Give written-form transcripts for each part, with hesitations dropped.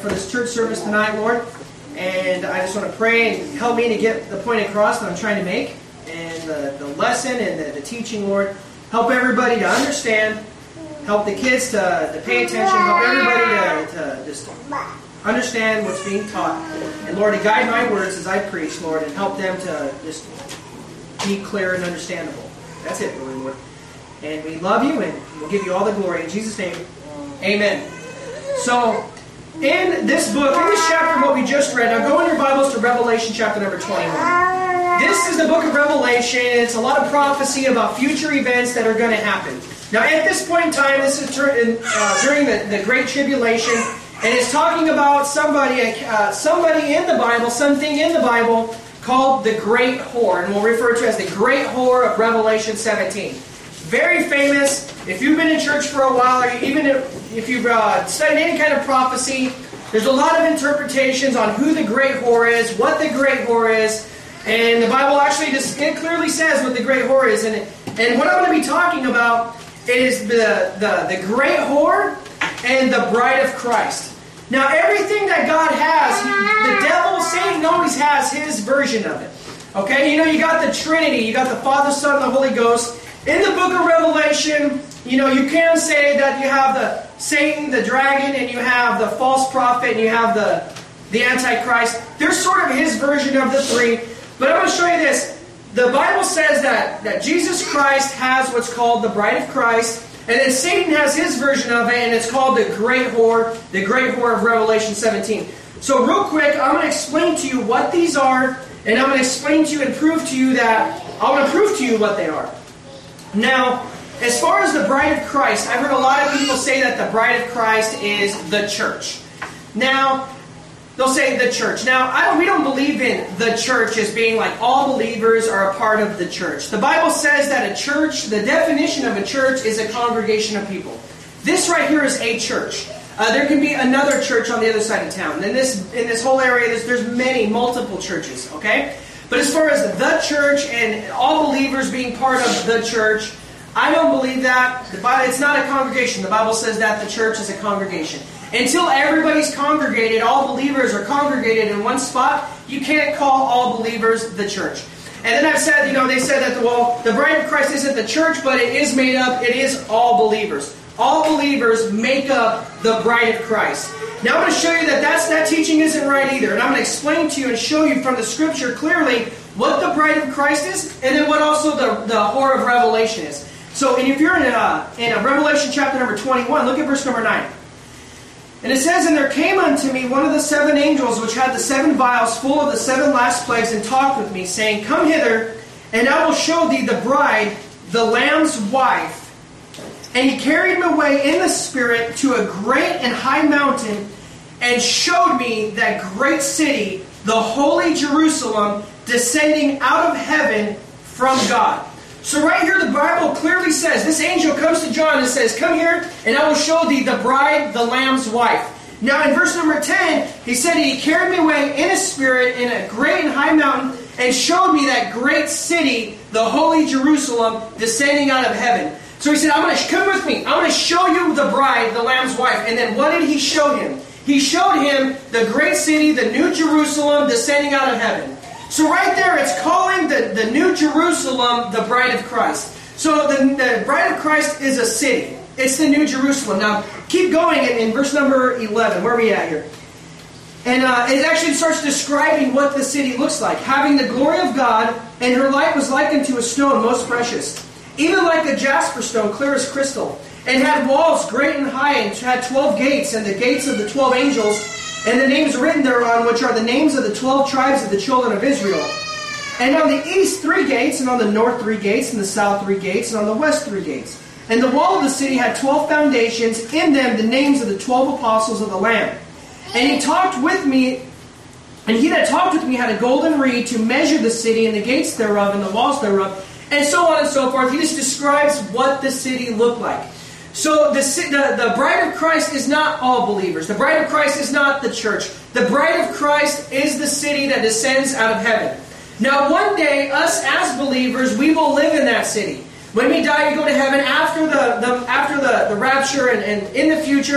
for this church service tonight, Lord. And I just want to pray and help me to get the point across that I'm trying to make. And the lesson and the teaching, Lord. Help everybody to understand. Help the kids to pay attention. Help everybody to just understand what's being taught. And Lord, to guide my words as I preach, Lord, and help them to just be clear and understandable. That's it, really, Lord. And we love you, and we'll give you all the glory. In Jesus' name, amen. So, in this book, in this chapter, what we just read, now go in your Bibles to Revelation chapter number 21. This is the book of Revelation. It's a lot of prophecy about future events that are going to happen. Now, at this point in time, this is during the Great Tribulation, and it's talking about somebody in the Bible, something in the Bible called the Great Whore, and we'll refer to it as the Great Whore of Revelation 17. Very famous. If you've been in church for a while, or even if you've studied any kind of prophecy, there's a lot of interpretations on who the Great Whore is, what the Great Whore is, and the Bible actually it clearly says what the Great Whore is. And what I'm going to be talking about is the Great Whore and the Bride of Christ. Now, everything that God has, the devil, Satan, always has his version of it. Okay? You know, you got the Trinity, you got the Father, Son, and the Holy Ghost. In the book of Revelation, you know, you can say that you have the Satan, the dragon, and you have the false prophet, and you have the Antichrist. There's sort of his version of the three. But I'm going to show you this. The Bible says that Jesus Christ has what's called the Bride of Christ, and then Satan has his version of it, and it's called the Great Whore of Revelation 17. So real quick, I'm going to explain to you what these are, and I'm going to explain to you and prove to you that, I want to prove to you what they are. Now, as far as the Bride of Christ, I've heard a lot of people say that the Bride of Christ is the church. Now, they'll say the church. Now, we don't believe in the church as being like all believers are a part of the church. The Bible says that a church, the definition of a church is a congregation of people. This right here is a church. There can be another church on the other side of town. In this whole area, there's multiple churches, okay? But as far as the church and all believers being part of the church, I don't believe that. It's not a congregation. The Bible says that the church is a congregation. Until everybody's congregated, all believers are congregated in one spot, you can't call all believers the church. And then I've said, they said that, the Bride of Christ isn't the church, but it is all believers. All believers make up the Bride of Christ. Now I'm going to show you that teaching isn't right either. And I'm going to explain to you and show you from the Scripture clearly what the Bride of Christ is, and then what also the Whore of Revelation is. So if you're in Revelation chapter number 21, look at verse number 9. And it says, "And there came unto me one of the seven angels which had the seven vials full of the seven last plagues, and talked with me, saying, Come hither, and I will show thee the bride, the Lamb's wife. And he carried me away in the Spirit to a great and high mountain, and showed me that great city, the holy Jerusalem, descending out of heaven from God." So right here the Bible clearly says, this angel comes to John and says, "Come here, and I will show thee the bride, the Lamb's wife." Now in verse number 10, he said, "He carried me away in a spirit in a great and high mountain, and showed me that great city, the holy Jerusalem, descending out of heaven." So he said, "Come with me. I'm going to show you the bride, the Lamb's wife." And then what did he show him? He showed him the great city, the New Jerusalem, descending out of heaven. So right there, it's calling the New Jerusalem the Bride of Christ. So the Bride of Christ is a city. It's the New Jerusalem. Now, keep going in verse number 11. Where are we at here? And it actually starts describing what the city looks like. "Having the glory of God, and her light was likened to a stone most precious, even like a jasper stone, clear as crystal, and had walls great and high, and had 12 gates, and the gates of the 12 angels, and the names written thereon, which are the names of the 12 tribes of the children of Israel. And on the east 3 gates, and on the north 3 gates, and the south 3 gates, and on the west 3 gates. And the wall of the city had 12 foundations, in them the names of the 12 apostles of the Lamb. And he talked with me, and he that talked with me had a golden reed to measure the city, and the gates thereof, and the walls thereof, and so on and so forth." He just describes what the city looked like. So the Bride of Christ is not all believers. The Bride of Christ is not the church. The Bride of Christ is the city that descends out of heaven. Now one day, us as believers, we will live in that city. When we die, we go to heaven after the rapture, and in the future,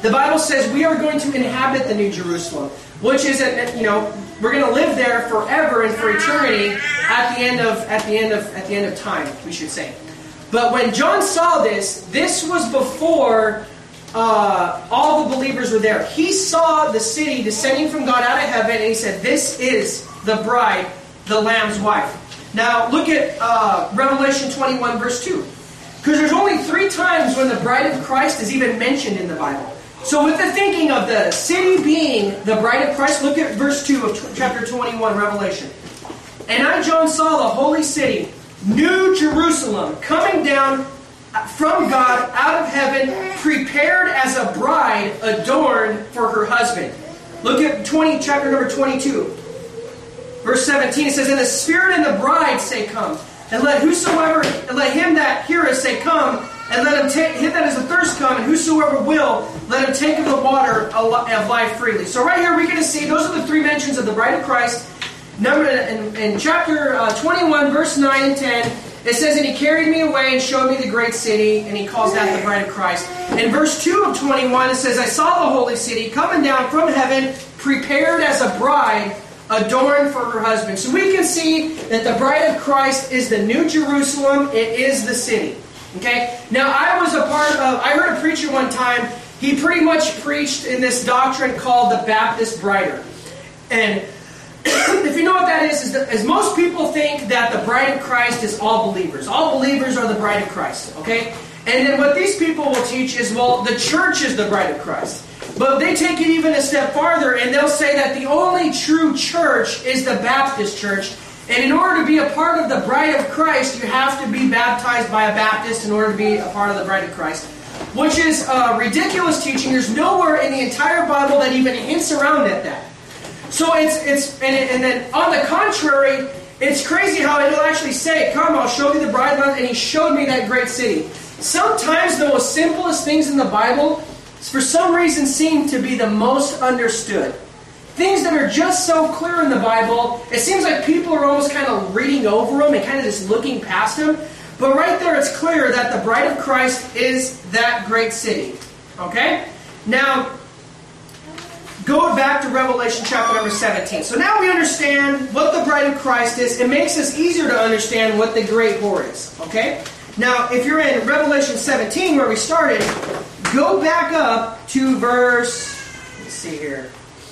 the Bible says we are going to inhabit the New Jerusalem, which is, we're going to live there forever and for eternity at the end of time, we should say. But when John saw this was before all the believers were there. He saw the city descending from God out of heaven, and he said, "This is the bride, the Lamb's wife." Now look at Revelation 21 verse 2. Because there's only 3 times when the bride of Christ is even mentioned in the Bible. So with the thinking of the city being the bride of Christ, look at verse 2 of chapter 21, Revelation. "And I, John, saw the holy city, New Jerusalem, coming down from God out of heaven, prepared as a bride adorned for her husband." Look at chapter number 22. Verse 17, it says, "And the Spirit and the bride say, Come. And let him that heareth say, Come. And let him that is athirst come. And whosoever will, let him take of the water of life freely." So right here we're going to see, those are the 3 mentions of the bride of Christ. Number in chapter 21, verse 9 and 10, it says, "And he carried me away and showed me the great city," and he calls that the bride of Christ. In verse 2 of 21, it says, "I saw the holy city coming down from heaven, prepared as a bride, adorned for her husband." So we can see that the bride of Christ is the New Jerusalem. It is the city. Okay? Now I heard a preacher one time, he pretty much preached in this doctrine called the Baptist Brider. And if you know what that is most people think that the bride of Christ is all believers. All believers are the bride of Christ. Okay? And then what these people will teach is, well, the church is the bride of Christ. But they take it even a step farther, and they'll say that the only true church is the Baptist church. And in order to be a part of the bride of Christ, you have to be baptized by a Baptist in order to be a part of the bride of Christ. Which is ridiculous teaching. There's nowhere in the entire Bible that even hints around at that. So and then on the contrary, it's crazy how it'll actually say, "Come, I'll show you the bride," and he showed me that great city. Sometimes the most simplest things in the Bible, for some reason, seem to be the most understood. Things that are just so clear in the Bible, it seems like people are almost kind of reading over them and kind of just looking past them. But right there it's clear that the bride of Christ is that great city. Okay? Now, go back to Revelation chapter number 17. So now we understand what the bride of Christ is. It makes us easier to understand what the great whore is. Okay? Now, if you're in Revelation 17, where we started, go back up to verse, let's see here,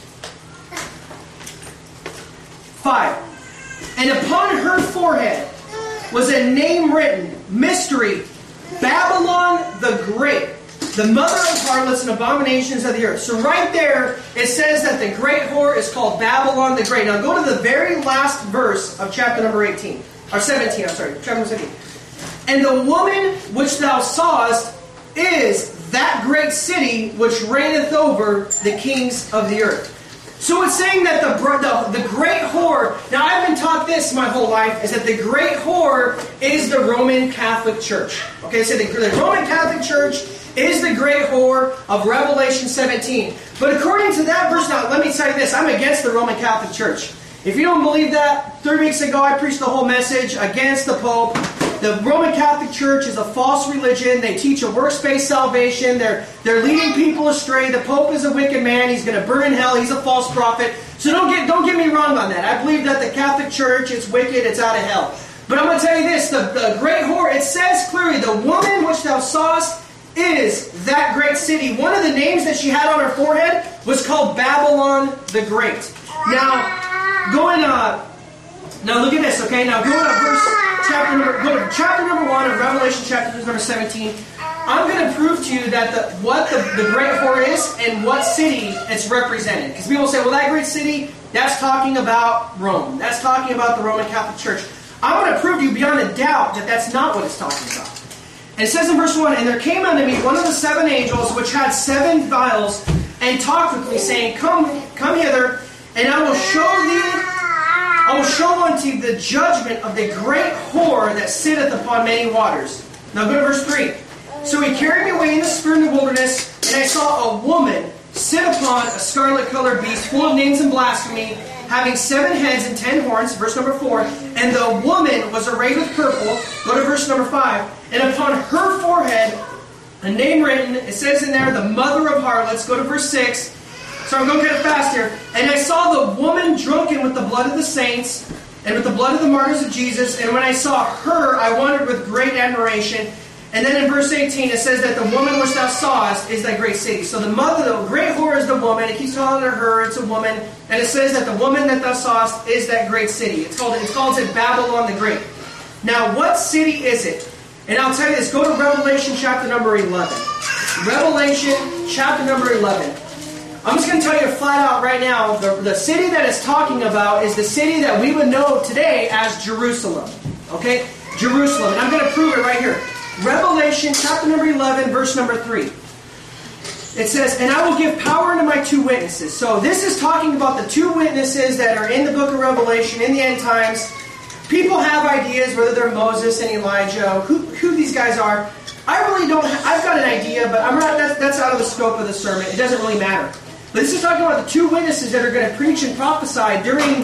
5. "And upon her forehead was a name written, Mystery, Babylon the Great, the mother of harlots and abominations of the earth." So right there, it says that the great whore is called Babylon the Great. Now go to the very last verse of chapter number 17, chapter number 17. "And the woman which thou sawest is that great city which reigneth over the kings of the earth." So it's saying that the great whore, now I've been taught this my whole life, is that the great whore is the Roman Catholic Church. Okay, so the Roman Catholic Church is the great whore of Revelation 17. But according to that verse, now let me tell you this, I'm against the Roman Catholic Church. If you don't believe that, 3 weeks ago I preached the whole message against the Pope. The Roman Catholic Church is a false religion. They teach a works-based salvation. They're leading people astray. The Pope is a wicked man. He's going to burn in hell. He's a false prophet. So don't get me wrong on that. I believe that the Catholic Church is wicked. It's out of hell. But I'm going to tell you this. The great whore, it says clearly, the woman which thou sawest is that great city. One of the names that she had on her forehead was called Babylon the Great. Now look at this, okay? Now go to chapter number 1 of Revelation chapter number 17. I'm going to prove to you that what the great whore is and what city it's represented. Because people say, well, that great city, that's talking about Rome. That's talking about the Roman Catholic Church. I'm going to prove to you beyond a doubt that that's not what it's talking about. And it says in verse 1, "And there came unto me one of the 7 angels which had 7 vials, and talked with me, saying, Come hither, and I will show unto you the judgment of the great whore that sitteth upon many waters." Now go to verse 3. "So he carried me away in the spirit in the wilderness, and I saw a woman sit upon a scarlet-colored beast, full of names and blasphemy, having 7 heads and 10 horns." Verse number 4. "And the woman was arrayed with purple." Go to verse number 5. "And upon her forehead a name written. It says in there, the mother of harlots. Go to verse 6. So I'm going to get fast here. And I saw the woman drunken with the blood of the saints and with the blood of the martyrs of Jesus. And when I saw her, I wondered with great admiration. And then in verse 18, it says that the woman which thou sawest is that great city. So the mother, the great whore is the woman. It keeps calling her, it's a woman. And it says that the woman that thou sawest is that great city. It's called Babylon the Great. Now, what city is it? And I'll tell you this. Go to Revelation chapter number 11. Revelation chapter number 11. I'm just going to tell you flat out right now, the city that it's talking about is the city that we would know today as Jerusalem. Okay? Jerusalem. And I'm going to prove it right here. Revelation chapter number 11, verse number 3. It says, and I will give power unto my two witnesses. So this is talking about the two witnesses that are in the book of Revelation in the end times. People have ideas whether they're Moses and Elijah, who these guys are. I really don't. I've got an idea, but I'm not. That's out of the scope of the sermon. It doesn't really matter. But this is talking about the two witnesses that are going to preach and prophesy during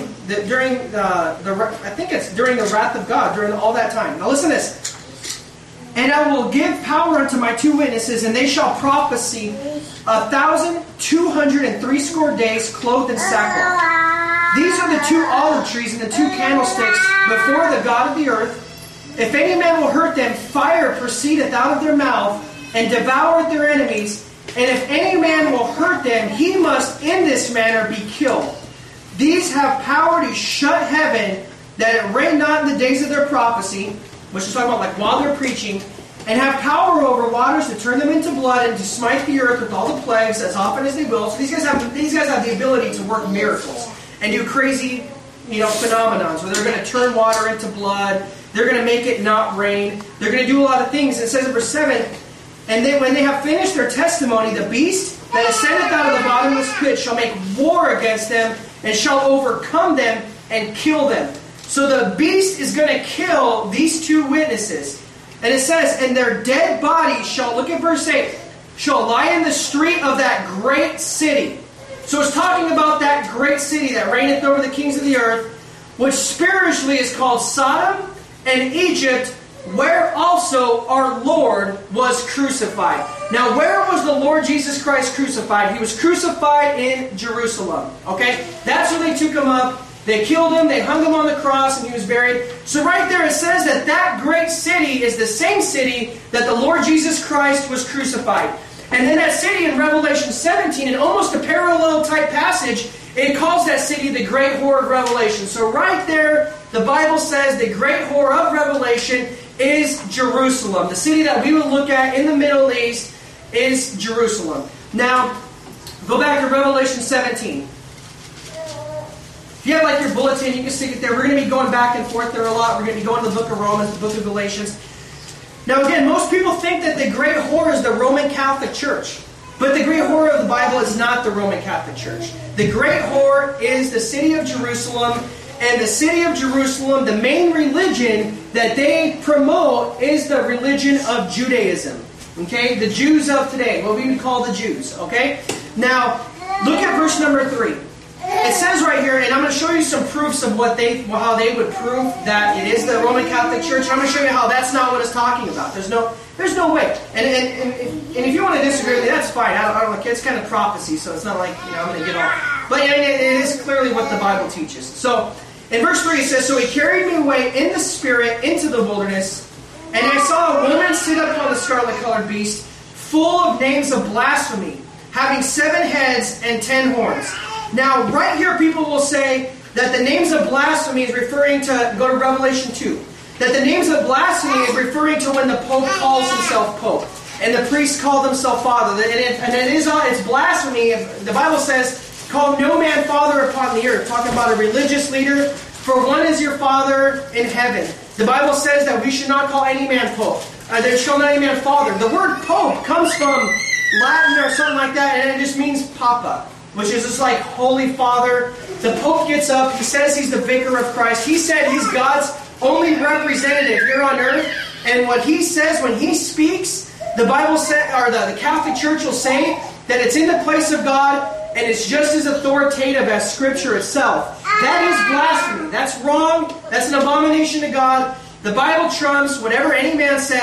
I think it's during the wrath of God, during all that time. Now listen to this. And I will give power unto my two witnesses, and they shall prophesy 1,260 days, clothed in sackcloth. These are the two olive trees and the two candlesticks before the God of the earth. If any man will hurt them, fire proceedeth out of their mouth, and devoureth their enemies. And if any man will hurt them, he must in this manner be killed. These have power to shut heaven, that it rain not in the days of their prophecy, which is talking about like while they're preaching, and have power over waters to turn them into blood, and to smite the earth with all the plagues as often as they will. So these guys have the ability to work miracles and do crazy, phenomenons where they're going to turn water into blood. They're going to make it not rain. They're going to do a lot of things. It says in verse 7, and then when they have finished their testimony, the beast that ascendeth out of the bottomless pit shall make war against them, and shall overcome them and kill them. So the beast is going to kill these two witnesses. And it says, and their dead bodies shall, look at verse 8, shall lie in the street of that great city. So it's talking about that great city that reigneth over the kings of the earth, which spiritually is called Sodom and Egypt, where also our Lord was crucified. Now, where was the Lord Jesus Christ crucified? He was crucified in Jerusalem. Okay? That's where they took him up. They killed him, they hung him on the cross, and he was buried. So right there it says that that great city is the same city that the Lord Jesus Christ was crucified. And then that city in Revelation 17, in almost a parallel type passage, it calls that city the great whore of Revelation. So right there, the Bible says the great whore of Revelation is Jerusalem. The city that we would look at in the Middle East is Jerusalem. Now, go back to Revelation 17. If you have like your bulletin, you can stick it there. We're going to be going back and forth there a lot. We're going to be going to the book of Romans, the book of Galatians. Now again, most people think that the great whore is the Roman Catholic Church. But the great whore of the Bible is not the Roman Catholic Church. The great whore is the city of Jerusalem. And the city of Jerusalem, the main religion that they promote is the religion of Judaism. Okay? The Jews of today, what we would call the Jews. Okay? Now, look at verse number 3. It says right here, and I'm going to show you some proofs of how they would prove that it is the Roman Catholic Church. I'm going to show you how that's not what it's talking about. There's no way. And if you want to disagree with me, that's fine. I don't care. It's kind of prophecy, so it's not like I'm going to get all. But it is clearly what the Bible teaches. So in verse 3 it says, so he carried me away in the spirit into the wilderness, and I saw a woman sit upon the scarlet-colored beast, full of names of blasphemy, having 7 heads and 10 horns. Now, right here, people will say that the names of blasphemy is referring to, go to Revelation 2, that the names of blasphemy is referring to when the Pope calls himself Pope, and the priests call themselves Father. It's blasphemy. The Bible says, call no man Father upon the earth, talking about a religious leader, for one is your Father in heaven. The Bible says that we should not call any man Pope. There shall not any man Father. The word Pope comes from Latin or something like that, and it just means Papa, which is just like Holy Father. The Pope gets up, he says he's the vicar of Christ. He said he's God's only representative here on earth. And what he says when he speaks, the Bible said, or the Catholic Church will say that it's in the place of God and it's just as authoritative as Scripture itself. That is blasphemy. That's wrong. That's an abomination to God. The Bible trumps whatever any man says.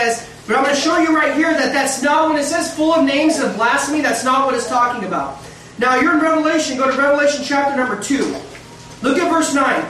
But I'm going to show you right here that that's not, when it says full of names of blasphemy, that's not what it's talking about. Now, you're in Revelation. Go to Revelation chapter number 2. Look at verse 9.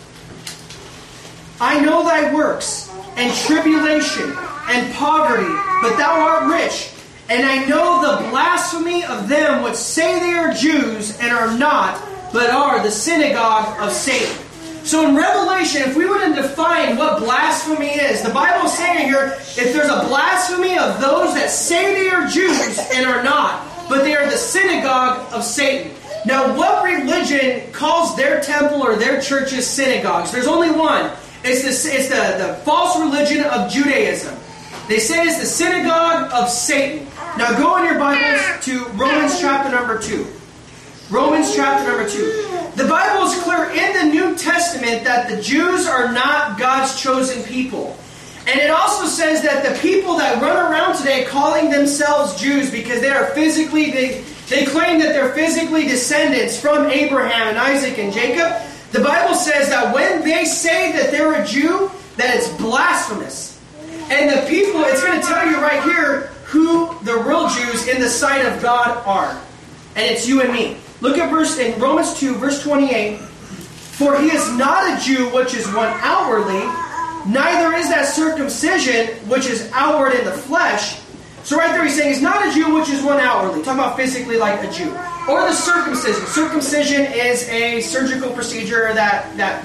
I know thy works, and tribulation, and poverty, but thou art rich. And I know the blasphemy of them which say they are Jews, and are not, but are the synagogue of Satan. So in Revelation, if we were to define what blasphemy is, the Bible is saying here, if there's a blasphemy of those that say they are Jews and are not, but they are the synagogue of Satan. Now, what religion calls their temple or their churches synagogues? There's only one. It's the false religion of Judaism. They say it's the synagogue of Satan. Now go in your Bibles to Romans chapter number 2. Romans chapter number 2. The Bible is clear in the New Testament that the Jews are not God's chosen people. And it also says that the people that run around today calling themselves Jews because they are physically, they claim that they're physically descendants from Abraham and Isaac and Jacob. The Bible says that when they say that they're a Jew, that it's blasphemous. And the people, it's going to tell you right here who the real Jews in the sight of God are. And it's you and me. Look at in Romans 2, verse 28. For he is not a Jew which is one outwardly, neither is that circumcision which is outward in the flesh. So right there he's saying he's not a Jew which is one outwardly. Talking about physically like a Jew. Or the circumcision. Circumcision is a surgical procedure that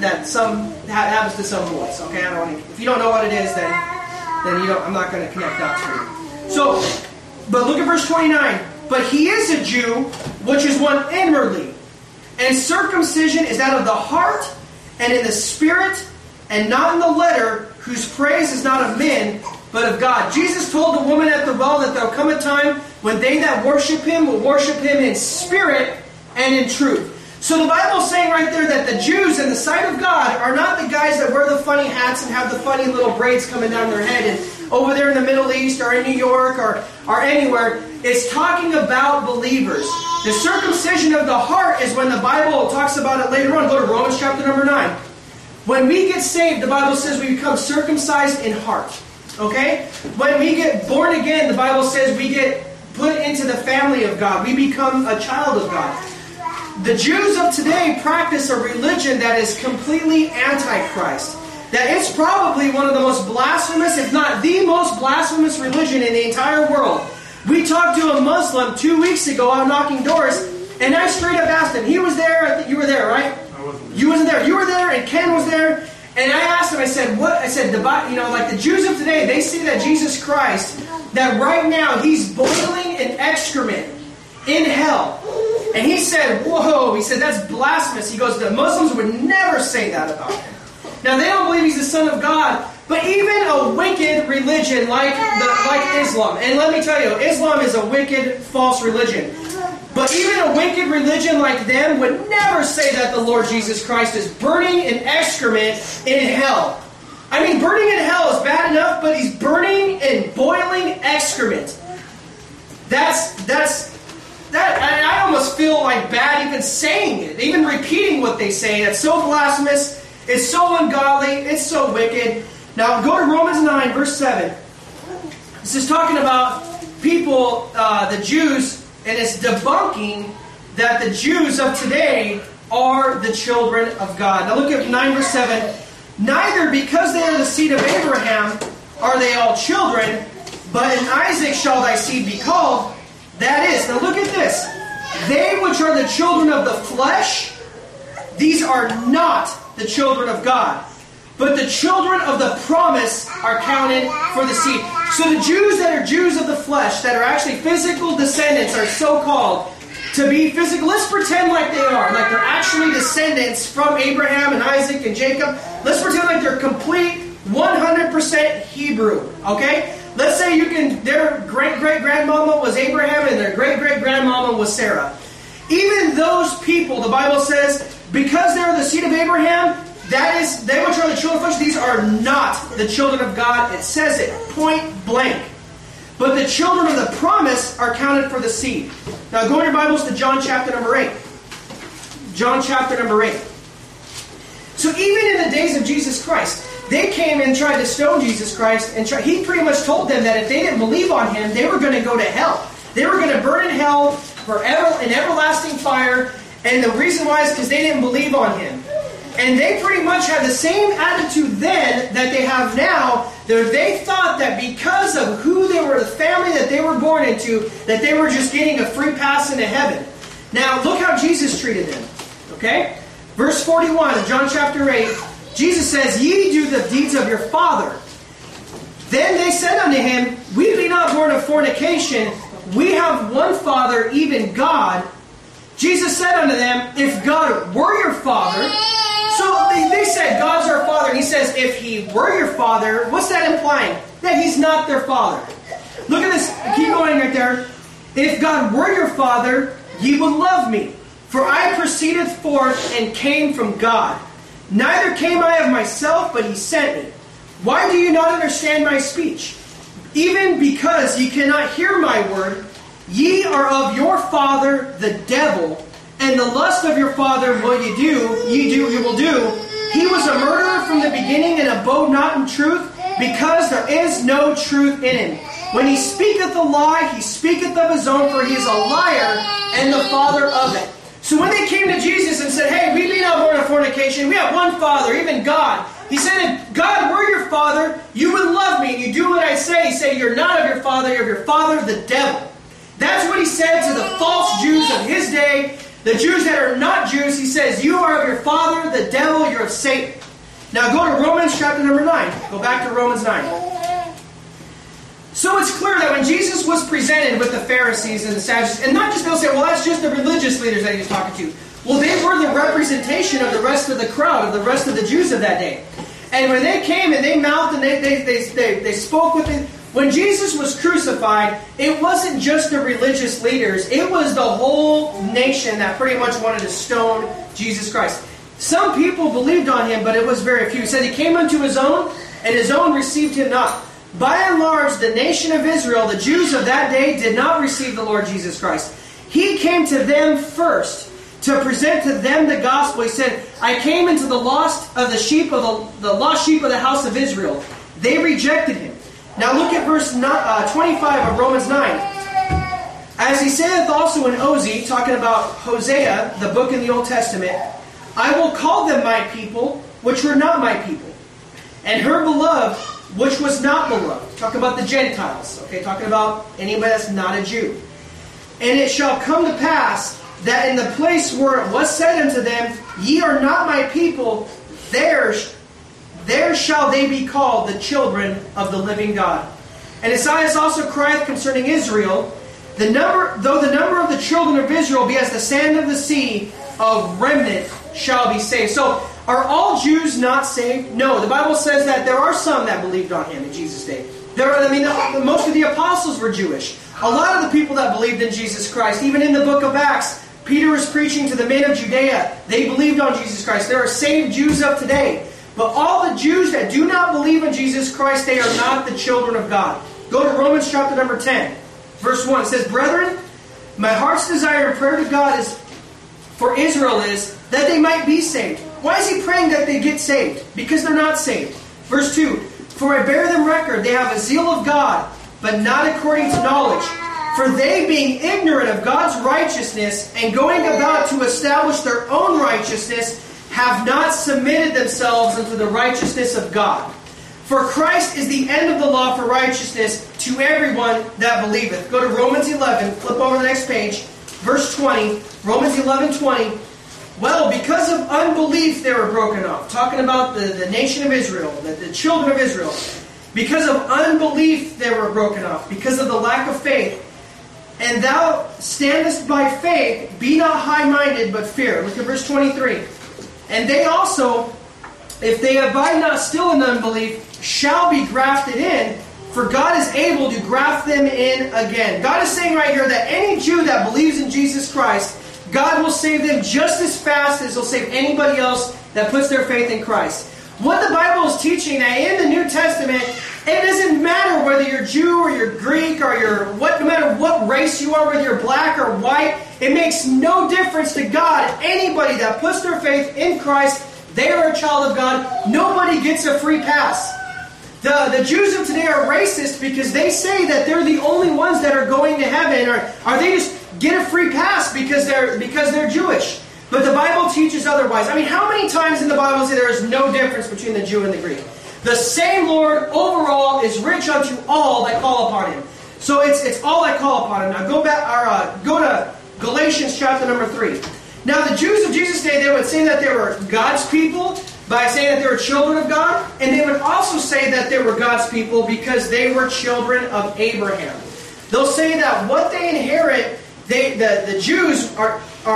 happens to some boys. Okay, if you don't know what it is, then I'm not going to connect dots for you. So, but look at verse 29. But he is a Jew, which is one inwardly. And circumcision is that of the heart, and in the spirit, and not in the letter, whose praise is not of men, but of God. Jesus told the woman at the well that there will come a time when they that worship Him will worship Him in spirit and in truth. So the Bible is saying right there that the Jews in the sight of God are not the guys that wear the funny hats and have the funny little braids coming down their head and over there in the Middle East or in New York or anywhere. It's talking about believers. The circumcision of the heart is when the Bible talks about it later on. Go to Romans chapter number 9. When we get saved, the Bible says we become circumcised in heart. Okay? When we get born again, the Bible says we get put into the family of God. We become a child of God. The Jews of today practice a religion that is completely antichrist. That it's probably one of the most blasphemous, if not the most blasphemous religion in the entire world. We talked to a Muslim 2 weeks ago out knocking doors, and I straight up asked him. He was there. I think you were there, right? I wasn't there. You wasn't there. You were there, and Ken was there. And I asked him. I said, "What?" I said, like the Jews of today, they see that Jesus Christ, that right now He's boiling in excrement in hell. And he said, "Whoa!" He said, "That's blasphemous." He goes, "The Muslims would never say that about Him." Now they don't believe He's the Son of God. But even a wicked religion like Islam, and let me tell you, Islam is a wicked, false religion. But even a wicked religion like them would never say that the Lord Jesus Christ is burning in excrement in hell. I mean, burning in hell is bad enough, but He's burning in boiling excrement. I almost feel like bad even saying it, even repeating what they say. It's so blasphemous, it's so ungodly, it's so wicked. Now go to Romans 9, verse 7. This is talking about people, the Jews, and it's debunking that the Jews of today are the children of God. Now look at 9, verse 7. Neither because they are the seed of Abraham are they all children, but in Isaac shall thy seed be called. That is, now look at this. They which are the children of the flesh, these are not the children of God. But the children of the promise are counted for the seed. So the Jews that are Jews of the flesh, that are actually physical descendants, are so called to be physical. Let's pretend like they are, like they're actually descendants from Abraham and Isaac and Jacob. Let's pretend like they're complete 100% Hebrew. Okay? Let's say their great-great-grandmama was Abraham and their great-great-grandmama was Sarah. Even those people, the Bible says, because they're the seed of Abraham, that is, they which are the children of flesh, these are not the children of God. It says it point blank. But the children of the promise are counted for the seed. Now go in your Bibles to John chapter number 8. John chapter number 8. So even in the days of Jesus Christ, they came and tried to stone Jesus Christ, and he pretty much told them that if they didn't believe on him, they were going to go to hell. They were going to burn in hell forever in everlasting fire, and the reason why is because they didn't believe on him. And they pretty much had the same attitude then that they have now. They thought that because of who they were, the family that they were born into, that they were just getting a free pass into heaven. Now, look how Jesus treated them. Okay? Verse 41 of John chapter 8, Jesus says, "Ye do the deeds of your father." Then they said unto him, "We be not born of fornication. We have one Father, even God." Jesus said unto them, "If God were your Father..." So they said, "God's our Father." And he says, if He were your Father, what's that implying? That He's not their Father. Look at this. Keep going right there. "If God were your Father, ye would love me. For I proceeded forth and came from God. Neither came I of myself, but He sent me. Why do you not understand my speech? Even because ye cannot hear my word, ye are of your father the devil, and the lust of your father will you will do. He was a murderer from the beginning, and abode not in truth, because there is no truth in him. When he speaketh a lie, he speaketh of his own, for he is a liar, and the father of it." So when they came to Jesus and said, "Hey, we be not born of fornication, we have one Father, even God." He said, "If God were your Father, you would love me, and you do what I say." He said, "You're not of your father, you're of your father, the devil." That's what he said to the false Jews of his day. The Jews that are not Jews, he says, "You are of your father, the devil, you're of Satan." Now go to Romans chapter number 9. Go back to Romans 9. So it's clear that when Jesus was presented with the Pharisees and the Sadducees, and not just they'll say, "Well, that's just the religious leaders that he was talking to." Well, they were the representation of the rest of the crowd, of the rest of the Jews of that day. And when they came and they mouthed and they spoke with him, when Jesus was crucified, it wasn't just the religious leaders. It was the whole nation that pretty much wanted to stone Jesus Christ. Some people believed on him, but it was very few. He said he came unto his own, and his own received him not. By and large, the nation of Israel, the Jews of that day, did not receive the Lord Jesus Christ. He came to them first to present to them the gospel. He said, "I came into the lost of the sheep of the lost sheep of the house of Israel." They rejected him. Now look at verse 25 of Romans 9. "As he saith also in Ozee," talking about Hosea, the book in the Old Testament, "I will call them my people, which were not my people, and her beloved, which was not beloved." Talking about the Gentiles. Okay, talking about anybody that's not a Jew. "And it shall come to pass that in the place where it was said unto them, Ye are not my people, there shall they be called the children of the living God. And Esaias also crieth concerning Israel, though the number of the children of Israel be as the sand of the sea, a remnant shall be saved." So, are all Jews not saved? No. The Bible says that there are some that believed on him in Jesus' day. Most of the apostles were Jewish. A lot of the people that believed in Jesus Christ, even in the book of Acts, Peter was preaching to the men of Judea. They believed on Jesus Christ. There are saved Jews of today. But all the Jews that do not believe in Jesus Christ, they are not the children of God. Go to Romans chapter number 10, verse 1. It says, "Brethren, my heart's desire and prayer to God is for Israel is that they might be saved." Why is he praying that they get saved? Because they're not saved. Verse 2, "For I bear them record, they have a zeal of God, but not according to knowledge. For they, being ignorant of God's righteousness, and going about to establish their own righteousness, have not submitted themselves unto the righteousness of God. For Christ is the end of the law for righteousness to everyone that believeth." Go to Romans 11, flip over the next page, verse 20, Romans 11:20. "Well, because of unbelief they were broken off." Talking about the nation of Israel, the children of Israel. "Because of unbelief they were broken off, because of the lack of faith. And thou standest by faith, be not high-minded, but fear." Look at verse 23. "And they also, if they abide not still in unbelief, shall be grafted in, for God is able to graft them in again." God is saying right here that any Jew that believes in Jesus Christ, God will save them just as fast as He'll save anybody else that puts their faith in Christ. What the Bible is teaching that in the New Testament, it doesn't matter whether you're Jew or you're Greek or no matter what race you are, whether you're black or white, it makes no difference to God. Anybody that puts their faith in Christ, they are a child of God. Nobody gets a free pass. The Jews of today are racist because they say that they're the only ones that are going to heaven, or they just get a free pass because they're Jewish. But the Bible teaches otherwise. I mean, how many times in the Bible say there is no difference between the Jew and the Greek? The same Lord overall is rich unto all that call upon Him. So it's all that call upon Him. Now go to Galatians chapter number 3. Now the Jews of Jesus' day, they would say that they were God's people by saying that they were children of God, and they would also say that they were God's people because they were children of Abraham. They'll say that what they inherit, the Jews are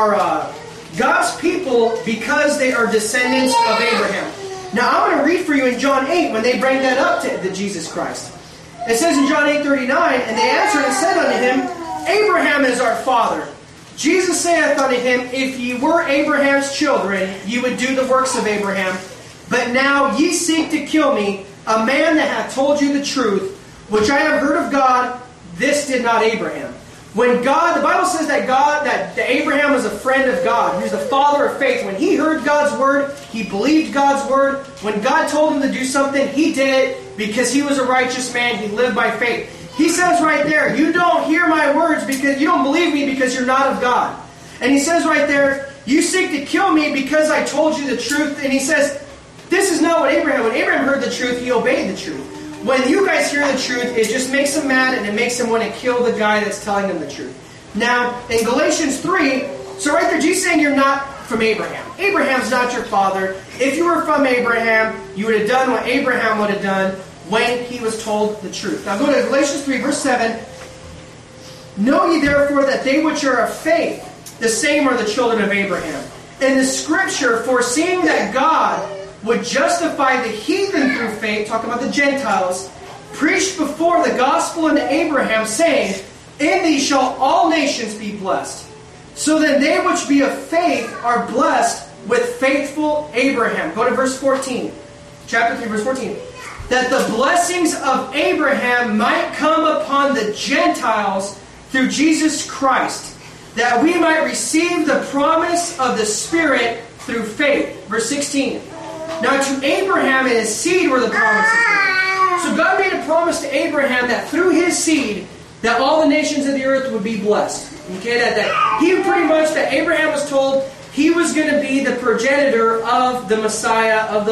God's people because they are descendants of Abraham. Now I'm going to read for you in John 8 when they bring that up to Jesus Christ. It says in John 8:39, and they answered and said unto him, Abraham is our father. Jesus saith unto him, If ye were Abraham's children, ye would do the works of Abraham. But now ye seek to kill me, a man that hath told you the truth, which I have heard of God. This did not Abraham. When God, the Bible says that Abraham was a friend of God. He was the father of faith. When he heard God's word, he believed God's word. When God told him to do something, he did it because he was a righteous man. He lived by faith. He says right there, you don't hear my words because you don't believe me because you're not of God. And he says right there, you seek to kill me because I told you the truth. And he says, this is not what Abraham, when Abraham heard the truth, he obeyed the truth. When you guys hear the truth, it just makes him mad and it makes him want to kill the guy that's telling them the truth. Now, in Galatians 3, so right there, Jesus saying you're not from Abraham. Abraham's not your father. If you were from Abraham, you would have done what Abraham would have done when he was told the truth. Now go to Galatians 3, verse 7. Know ye therefore that they which are of faith, the same are the children of Abraham. And the Scripture, foreseeing that God would justify the heathen through faith, talking about the Gentiles, preached before the gospel unto Abraham, saying, In thee shall all nations be blessed. So then they which be of faith are blessed with faithful Abraham. Go to verse 14. Chapter 3, verse 14. That the blessings of Abraham might come upon the Gentiles through Jesus Christ, that we might receive the promise of the Spirit through faith. Verse 16. Now to Abraham and his seed were the promises made. So God made a promise to Abraham that through his seed, that all the nations of the earth would be blessed. Okay, that he pretty much, that Abraham was told he was going to be the progenitor of the Messiah, of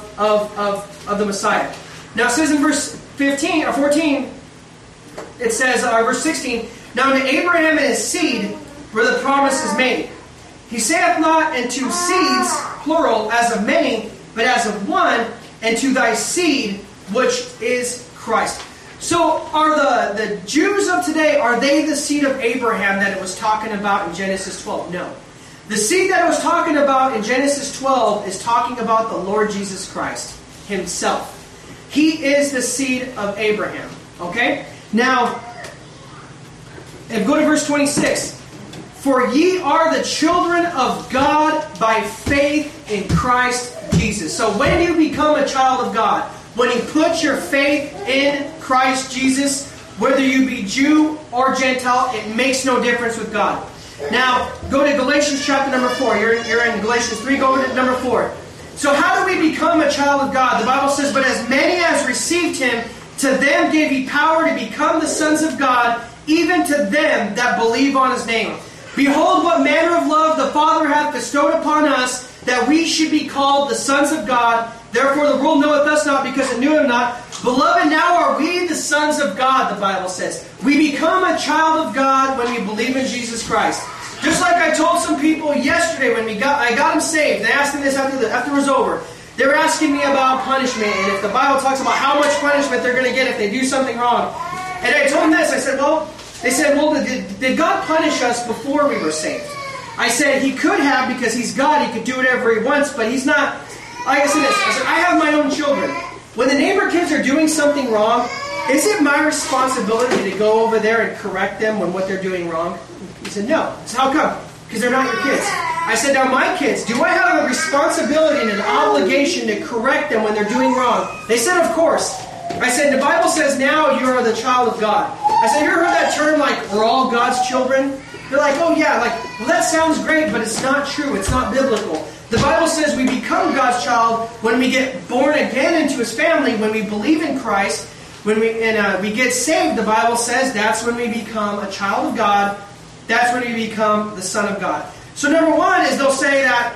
the Messiah. Now it says in verse 15 or 14, it says, verse 16, Now to Abraham and his seed were the promises made. He saith not unto seeds, plural, as of many, but as of one, and to thy seed, which is Christ. So are the Jews of today, are they the seed of Abraham that it was talking about in Genesis 12? No. The seed that it was talking about in Genesis 12 is talking about the Lord Jesus Christ Himself. He is the seed of Abraham. Okay? Now, and go to verse 26. For ye are the children of God by faith in Christ Jesus. So when you become a child of God, when you put your faith in Christ Jesus, whether you be Jew or Gentile, it makes no difference with God. Now, go to Galatians chapter number 4. You're in Galatians 3, go to number 4. So how do we become a child of God? The Bible says, But as many as received Him, to them gave He power to become the sons of God, even to them that believe on His name. Behold, what manner of love the Father hath bestowed upon us, that we should be called the sons of God. Therefore the world knoweth us not, because it knew Him not. Beloved, now are we the sons of God, the Bible says. We become a child of God when we believe in Jesus Christ. Just like I told some people yesterday when I got them saved. I asked them this after it was over. They were asking me about punishment, and if the Bible talks about how much punishment they're going to get if they do something wrong. And I told them this. I said, they said, did God punish us before we were saved? I said, He could have, because He's God. He could do whatever He wants, but He's not. Like I said this. I said, I have my own children. When the neighbor kids are doing something wrong, is it my responsibility to go over there and correct them when what they're doing wrong? He said, no. I said, how come? Because they're not your kids. I said, now my kids, do I have a responsibility and an obligation to correct them when they're doing wrong? They said, of course. I said, the Bible says now you are the child of God. I said, have you ever heard that term like, we're all God's children? They're like, oh yeah, well, that sounds great, but it's not true. It's not biblical. The Bible says we become God's child when we get born again into His family, when we believe in Christ, when we get saved. The Bible says that's when we become a child of God. That's when we become the Son of God. So number one is they'll say that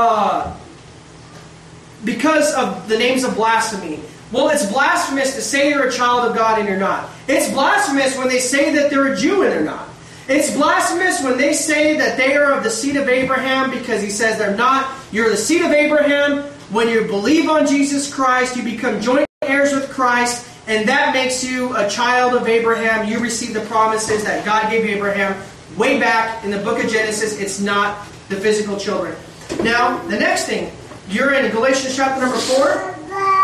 because of the names of blasphemy. Well, it's blasphemous to say you're a child of God and you're not. It's blasphemous when they say that they're a Jew and they're not. It's blasphemous when they say that they are of the seed of Abraham because He says they're not. You're the seed of Abraham. When you believe on Jesus Christ, you become joint heirs with Christ, and that makes you a child of Abraham. You receive the promises that God gave Abraham way back in the book of Genesis. It's not the physical children. Now, the next thing, you're in Galatians chapter number 4.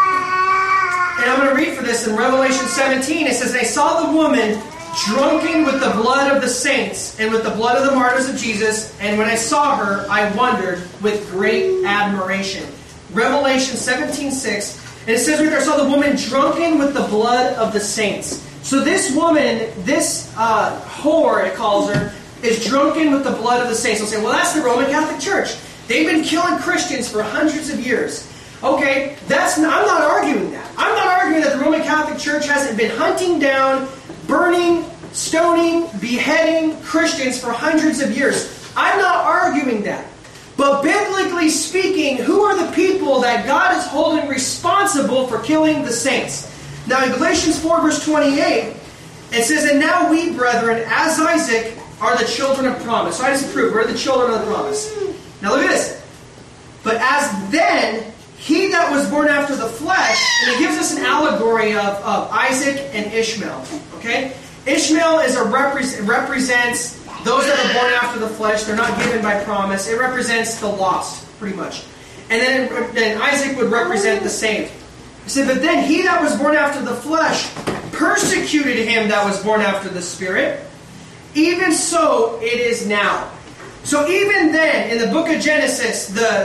And I'm going to read for this in Revelation 17. It says, "I saw the woman drunken with the blood of the saints and with the blood of the martyrs of Jesus. And when I saw her, I wondered with great admiration." Revelation 17:6. And it says right there, "I saw the woman drunken with the blood of the saints." So this woman, this whore, it calls her, is drunken with the blood of the saints. They'll say, well, that's the Roman Catholic Church. They've been killing Christians for hundreds of years. Okay, I'm not arguing that. I'm not arguing that the Roman Catholic Church hasn't been hunting down, burning, stoning, beheading Christians for hundreds of years. I'm not arguing that. But biblically speaking, who are the people that God is holding responsible for killing the saints? Now in Galatians 4 verse 28, it says, "And now we, brethren, as Isaac, are the children of promise." So I just proved we're the children of the promise. Now look at this. "But as then, he that was born after the flesh," and it gives us an allegory of Isaac and Ishmael. Okay? Ishmael represents those that are born after the flesh. They're not given by promise. It represents the lost, pretty much. And then Isaac would represent the saved. He said, "But then he that was born after the flesh persecuted him that was born after the Spirit. Even so it is now." So even then, in the book of Genesis,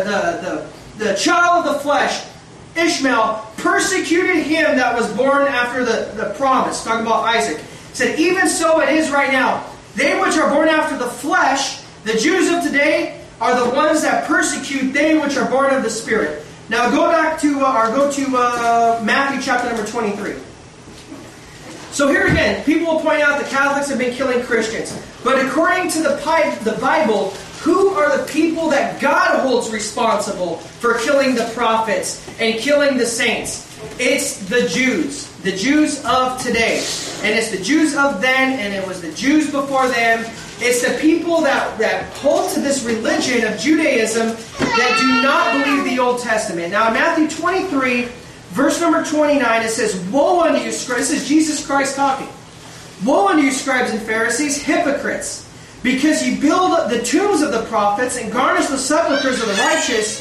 the child of the flesh, Ishmael, persecuted him that was born after the promise. Talking about Isaac. He said, "Even so it is right now. They which are born after the flesh," the Jews of today, "are the ones that persecute they which are born of the Spirit." Now go to Matthew chapter number 23. So here again, people will point out the Catholics have been killing Christians. But according to the Bible, who are the people that God holds responsible for killing the prophets and killing the saints? It's the Jews. The Jews of today. And it's the Jews of then, and it was the Jews before them. It's the people that hold to this religion of Judaism that do not believe the Old Testament. Now in Matthew 23, verse number 29, it says, "Woe unto you, scribes." This is Jesus Christ talking. "Woe unto you, scribes and Pharisees, hypocrites, because ye build the tombs of the prophets and garnish the sepulchres of the righteous.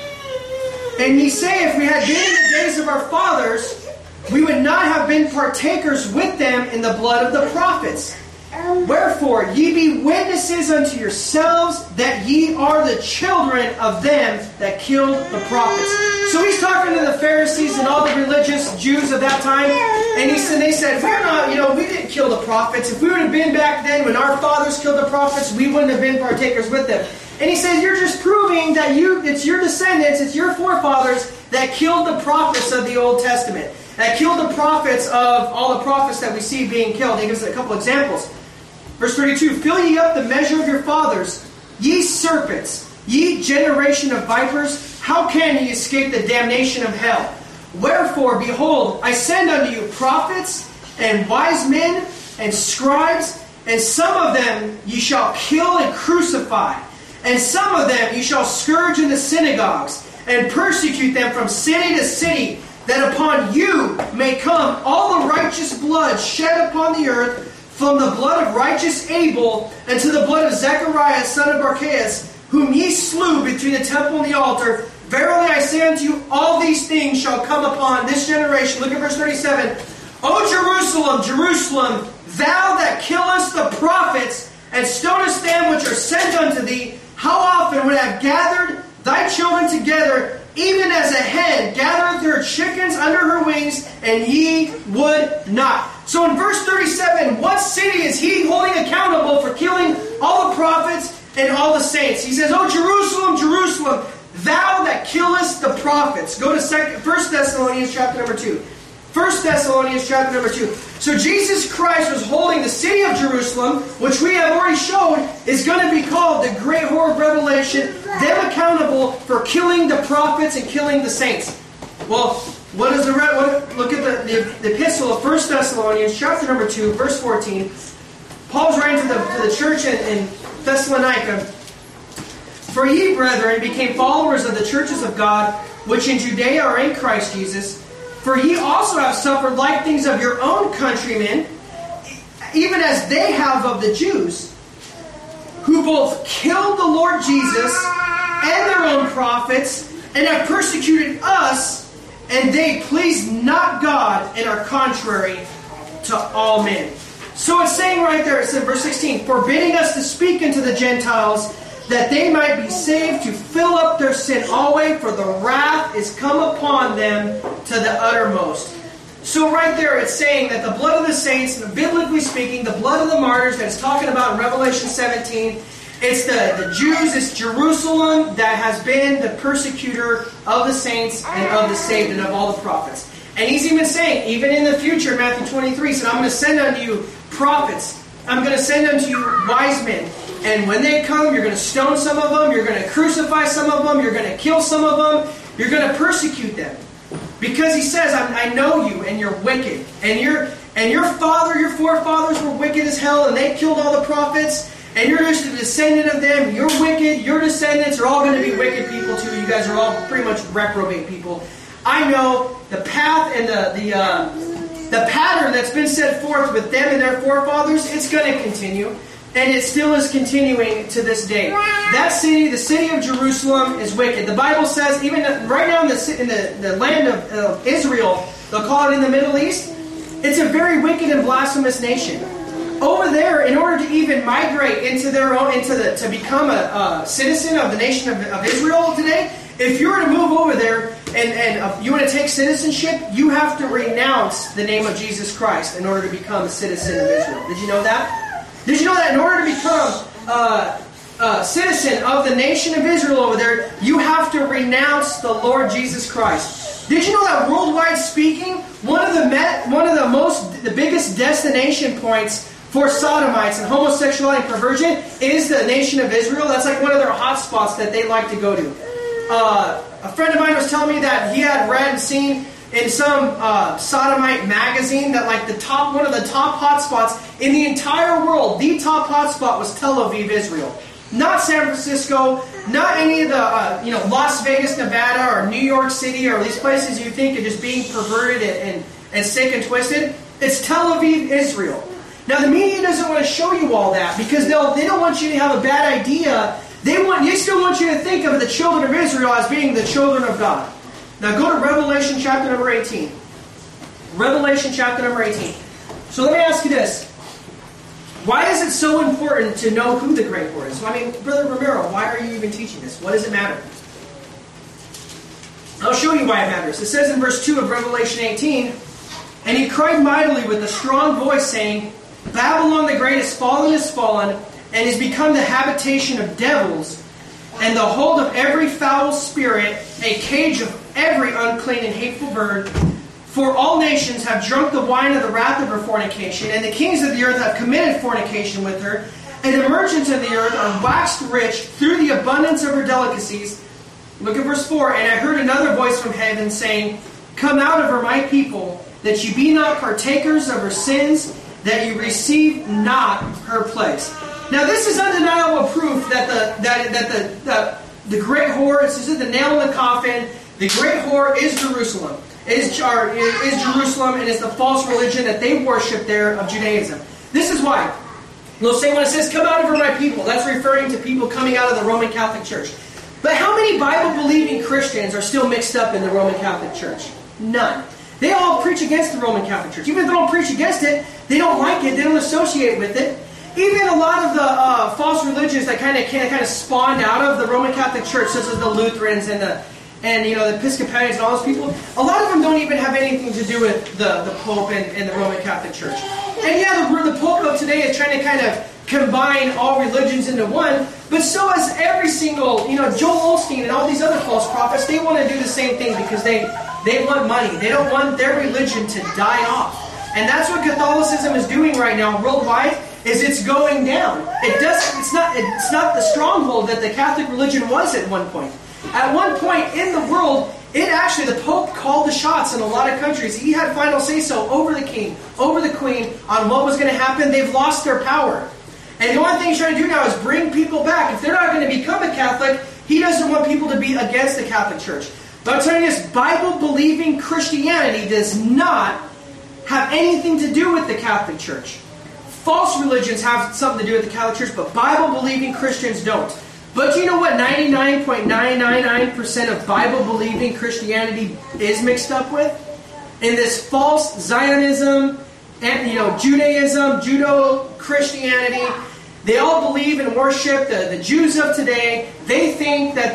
And ye say, if we had been in the days of our fathers, we would not have been partakers with them in the blood of the prophets. Wherefore, ye be witnesses unto yourselves that ye are the children of them that killed the prophets." So he's talking to the Pharisees and all the religious Jews of that time. And they said, we're not, we didn't kill the prophets. If we would have been back then when our fathers killed the prophets, we wouldn't have been partakers with them. And he says, you're just proving that it's your descendants, it's your forefathers that killed the prophets of the Old Testament. That killed the prophets of all the prophets that we see being killed. He gives a couple examples. Verse 32, "Fill ye up the measure of your fathers, ye serpents, ye generation of vipers, how can ye escape the damnation of hell? Wherefore, behold, I send unto you prophets and wise men and scribes, and some of them ye shall kill and crucify, and some of them ye shall scourge in the synagogues, and persecute them from city to city, that upon you may come all the righteous blood shed upon the earth, from the blood of righteous Abel unto the blood of Zechariah son of Barachias, whom ye slew between the temple and the altar. Verily I say unto you, all these things shall come upon this generation." Look at verse 37. "O Jerusalem, Jerusalem, thou that killest the prophets, and stonest them which are sent unto thee, how often would I have gathered thy children together, even as a hen gathereth her chickens under her wings, and ye would not. So in verse 37, what city is he holding accountable for killing all the prophets and all the saints? He says, "O Jerusalem, Jerusalem, thou that killest the prophets." Go to 1 Thessalonians chapter number 2. 1 Thessalonians chapter number 2. So Jesus Christ was holding the city of Jerusalem, which we have already shown is going to be called the great whore of Revelation, them accountable for killing the prophets and killing the saints. Well, look at the epistle of 1 Thessalonians chapter number 2, verse 14. Paul's writing to the church in Thessalonica. "For ye, brethren, became followers of the churches of God, which in Judea are in Christ Jesus. For ye also have suffered like things of your own countrymen, even as they have of the Jews, who both killed the Lord Jesus and their own prophets, and have persecuted us, and they please not God, and are contrary to all men." So it's saying right there, it's in verse 16, "Forbidding us to speak unto the Gentiles, that they might be saved, to fill up their sin always, for the wrath is come upon them to the uttermost." So right there it's saying that the blood of the saints, biblically speaking, the blood of the martyrs that it's talking about in Revelation 17, it's the Jews, it's Jerusalem that has been the persecutor of the saints and of the saved and of all the prophets. And he's even saying, even in the future, Matthew 23, he said, "I'm going to send unto you prophets. I'm going to send unto you wise men. And when they come, you're going to stone some of them. You're going to crucify some of them. You're going to kill some of them. You're going to persecute them." Because he says, I know you and you're wicked. And your forefathers were wicked as hell, and they killed all the prophets. And you're just a descendant of them. You're wicked. Your descendants are all going to be wicked people too. You guys are all pretty much reprobate people. I know the path and the pattern that's been set forth with them and their forefathers, it's going to continue. And it still is continuing to this day. That city, the city of Jerusalem, is wicked. The Bible says, even right now in the land of Israel, they'll call it in the Middle East, it's a very wicked and blasphemous nation. Over there, in order to even migrate to become a citizen of the nation of Israel today, if you were to move over there and you want to take citizenship, you have to renounce the name of Jesus Christ in order to become a citizen of Israel. Did you know that? Did you know that in order to become a citizen of the nation of Israel over there, you have to renounce the Lord Jesus Christ? Did you know that worldwide speaking, one of the biggest destination points for sodomites and homosexuality and perversion is the nation of Israel? That's like one of their hot spots that they like to go to. A friend of mine was telling me that he had read and seen in some sodomite magazine that like one of the top hotspots in the entire world, the top hotspot was Tel Aviv, Israel. Not San Francisco, not any of the Las Vegas, Nevada, or New York City, or these places you think are just being perverted and sick and twisted. It's Tel Aviv, Israel. Now the media doesn't want to show you all that because they don't want you to have a bad idea. They still want you to think of the children of Israel as being the children of God. Now go to Revelation chapter number 18. Revelation chapter number 18. So let me ask you this. Why is it so important to know who the great whore is? I mean, Brother Romero, why are you even teaching this? What does it matter? I'll show you why it matters. It says in verse 2 of Revelation 18, "And he cried mightily with a strong voice, saying, Babylon the great is fallen, and is become the habitation of devils, and the hold of every foul spirit, a cage of every unclean and hateful bird. For all nations have drunk the wine of the wrath of her fornication, and the kings of the earth have committed fornication with her, and the merchants of the earth are waxed rich through the abundance of her delicacies." Look at verse 4. "And I heard another voice from heaven saying, Come out of her, my people, that ye be not partakers of her sins, that ye receive not her plagues." Now this is undeniable proof that the great whore, this is the nail in the coffin, the great whore is Jerusalem. Is Jerusalem, and is the false religion that they worship there of Judaism. This is why. They'll say when it says, "Come out of her, my people," that's referring to people coming out of the Roman Catholic Church. But how many Bible-believing Christians are still mixed up in the Roman Catholic Church? None. They all preach against the Roman Catholic Church. Even if they don't preach against it, they don't like it, they don't associate with it. Even a lot of the false religions that kind of spawned out of the Roman Catholic Church, such as the Lutherans and and the Episcopalians and all those people, a lot of them don't even have anything to do with the Pope and the Roman Catholic Church. And the Pope of today is trying to kind of combine all religions into one, but so is every single, Joel Osteen and all these other false prophets. They want to do the same thing because they want money. They don't want their religion to die off. And that's what Catholicism is doing right now worldwide, is it's going down. It's not the stronghold that the Catholic religion was at one point. At one point in the world, the Pope called the shots in a lot of countries. He had final say-so over the king, over the queen, on what was going to happen. They've lost their power. And the only thing he's trying to do now is bring people back. If they're not going to become a Catholic, he doesn't want people to be against the Catholic Church. But I'm telling you this, Bible-believing Christianity does not have anything to do with the Catholic Church. False religions have something to do with the Catholic Church, but Bible-believing Christians don't. But do you know what 99.999% of Bible-believing Christianity is mixed up with? In this false Zionism, and Judaism, Judo-Christianity. They all believe and worship the Jews of today. They think that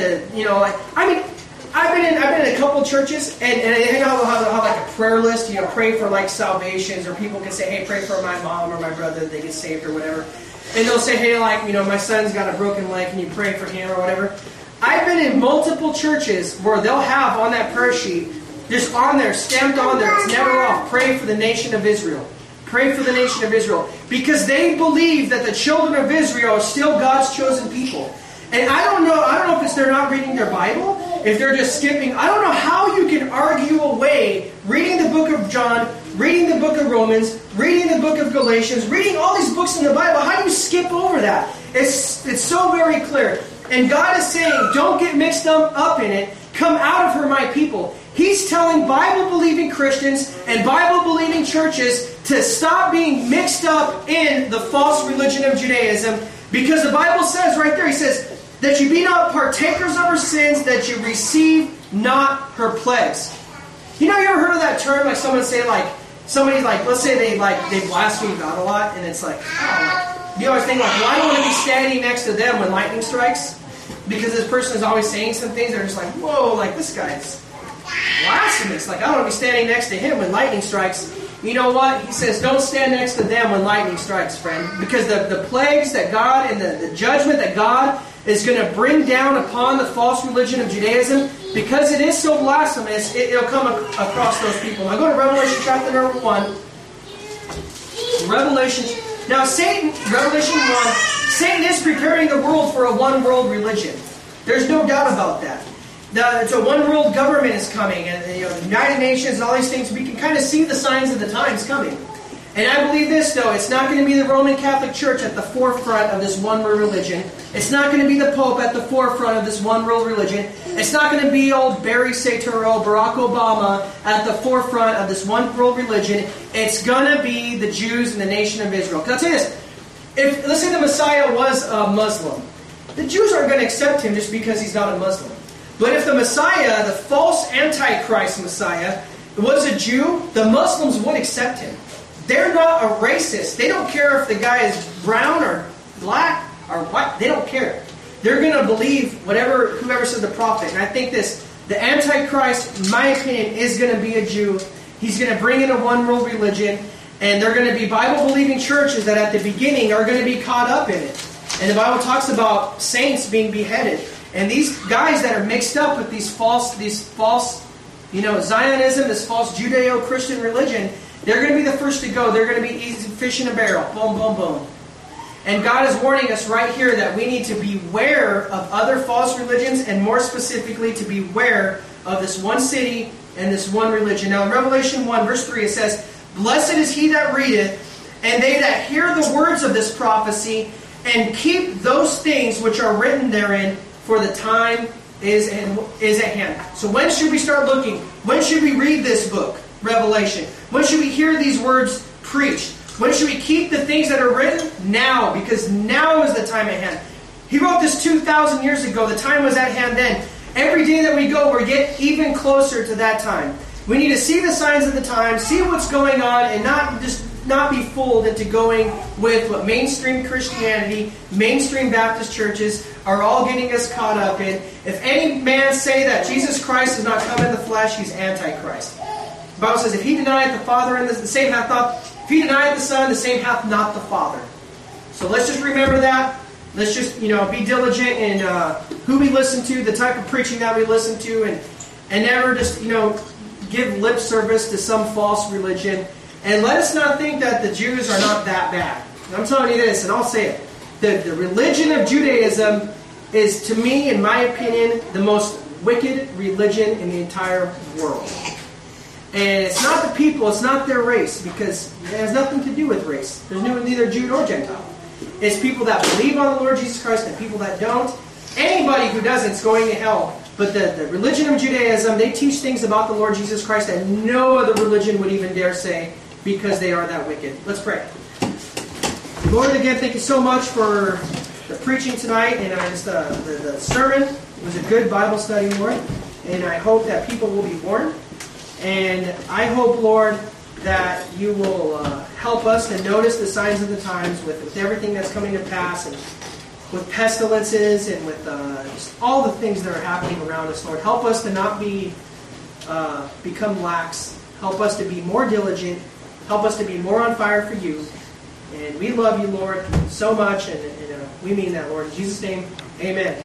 I've been in a couple churches, and they have like a prayer list, pray for like salvations, or people can say, hey, pray for my mom or my brother that they get saved or whatever. And they'll say, hey, my son's got a broken leg, can you pray for him or whatever? I've been in multiple churches where they'll have on that prayer sheet, just on there, stamped on there, it's never off, pray for the nation of Israel. Pray for the nation of Israel. Because they believe that the children of Israel are still God's chosen people. And I don't know if it's they're not reading their Bible, if they're just skipping. I don't know how you can argue away reading the book of John, reading the book of Romans, reading the book of Galatians, reading all these books in the Bible. How do you skip over that? It's so very clear. And God is saying, don't get mixed up in it. Come out of her, my people. He's telling Bible-believing Christians and Bible-believing churches to stop being mixed up in the false religion of Judaism, because the Bible says right there, he says, that you be not partakers of her sins, that you receive not her plagues. You ever heard of that term? Like someone say, let's say they blaspheme God a lot, and it's like, you always think well, I don't want to be standing next to them when lightning strikes, because this person is always saying some things that are just like, whoa, this guy's blasphemous. I don't want to be standing next to him when lightning strikes. You know what? He says, don't stand next to them when lightning strikes, friend. Because the plagues that God and the judgment that God is going to bring down upon the false religion of Judaism, because it is so blasphemous, it'll come across those people. Now go to Revelation chapter number 1. Now Revelation 1, Satan is preparing the world for a one-world religion. There's no doubt about that. It's a one-world government is coming, and the United Nations and all these things. We can kind of see the signs of the times coming. And I believe this, though. It's not going to be the Roman Catholic Church at the forefront of this one-world religion. It's not going to be the Pope at the forefront of this one-world religion. It's not going to be old Barry Soetoro, Barack Obama at the forefront of this one-world religion. It's going to be the Jews and the nation of Israel. Because I'll tell you this. Let's say the Messiah was a Muslim. The Jews aren't going to accept him just because he's not a Muslim. But if the Messiah, the false Antichrist Messiah, was a Jew, the Muslims would accept him. They're not a racist. They don't care if the guy is brown or black or white. They don't care. They're going to believe whoever said the prophet. And I think the Antichrist, in my opinion, is going to be a Jew. He's going to bring in a one-world religion. And they're going to be Bible-believing churches that at the beginning are going to be caught up in it. And the Bible talks about saints being beheaded. And these guys that are mixed up with these false, Zionism, this false Judeo-Christian religion, they're going to be the first to go. They're going to be easy fish in a barrel. Boom, boom, boom. And God is warning us right here that we need to beware of other false religions, and more specifically to beware of this one city and this one religion. Now in Revelation 1 verse 3 it says, blessed is he that readeth, and they that hear the words of this prophecy, and keep those things which are written therein, for the time is at hand. So when should we start looking? When should we read this book, Revelation? When should we hear these words preached? When should we keep the things that are written? Now, because now is the time at hand. He wrote this 2,000 years ago. The time was at hand then. Every day that we go, we're getting even closer to that time. We need to see the signs of the time, see what's going on, and not not be fooled into going with what mainstream Christianity, mainstream Baptist churches are all getting us caught up in. If any man say that Jesus Christ does not come in the flesh, he's Antichrist. The Bible says, if he denieth the Father, and the same hath not, if he denieth the Son, the same hath not the Father. So let's just remember that. Let's just, be diligent in who we listen to, the type of preaching that we listen to, and never just, give lip service to some false religion. And let us not think that the Jews are not that bad. And I'm telling you this, and I'll say it. The religion of Judaism is, to me, in my opinion, the most wicked religion in the entire world. And it's not the people, it's not their race, because it has nothing to do with race. There's neither Jew nor Gentile. It's people that believe on the Lord Jesus Christ and people that don't. Anybody who doesn't is going to hell. But the religion of Judaism, they teach things about the Lord Jesus Christ that no other religion would even dare say, because they are that wicked. Let's pray. Lord, again, thank you so much for the preaching tonight, and the sermon. It was a good Bible study, Lord, and I hope that people will be warned. And I hope, Lord, that you will help us to notice the signs of the times with everything that's coming to pass, and with pestilences, and with just all the things that are happening around us, Lord. Help us to not become lax. Help us to be more diligent. Help us to be more on fire for you. And we love you, Lord, so much, and we mean that, Lord. In Jesus' name, amen.